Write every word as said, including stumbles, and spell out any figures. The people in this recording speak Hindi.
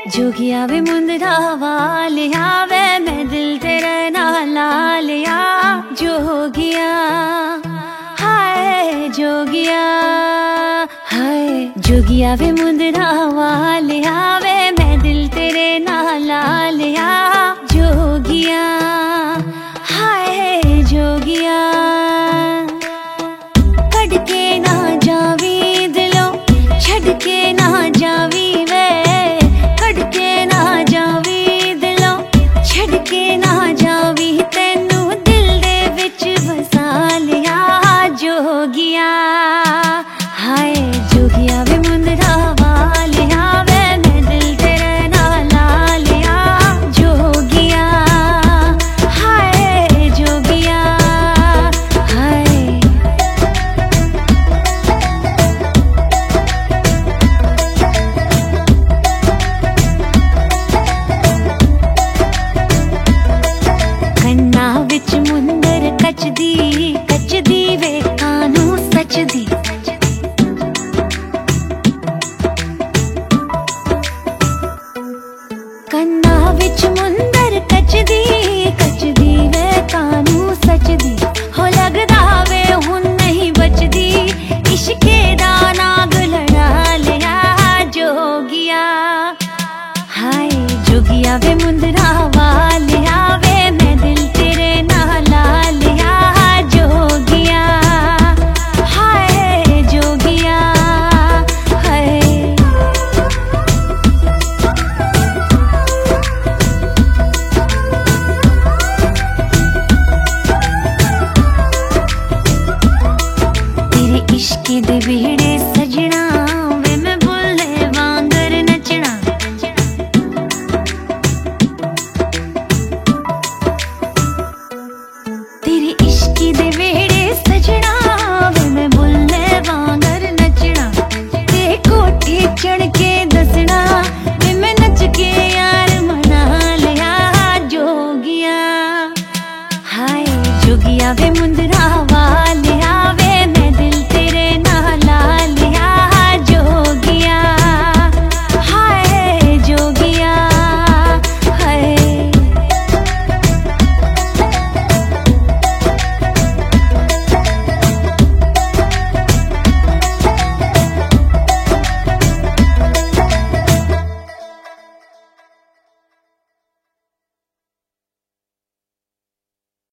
जोगिया वे मुंदरा वालिया वे मैं दिल तेरे नाल ला लिया। जोगिया हाय जोगिया हाय जोगिया वे मुंदरा वालिया वे मैं दिल तेरे नाल ला लिया। जोगिया हाय जोगिया कड़ के ना जावी दिलों छड़ के ना जावी वे कड़ के ना जावी दिलों छड़ के ना जावी तेनू दिल दे विच बसा लिया। जोगिया हाय जोगिया वे मुंदरा वालिया वे मैं दिल तेरे नाल ला लिया। जोगिया हाय जोगिया हाय कन्ना विच मुंदर कचदी कचदी वे कानू सचदी। कन्ना विच मुंदर कचदी कचदी वे कानू सचदी। हो लगदा वे हुन नहीं बचदी इश्के दा नाग लड़ा लिया। जोगिया हाय जोगिया वे मुंदरा वालिया वे मैं दिल तेरे नाल ला लिया। जोगिया हाय जोगिया हाय तेरे इश्के दे वेड़े सजना वे मैं बुल्ले वांगर नचना। तेरे इश्के दे वेड़े सजना वे मैं बुल्ले वांगर नचना। ते कोठे चढ़ के दसना वे मैं नच के यार मना लिया। जोगिया हाय जोगिया वे मुंद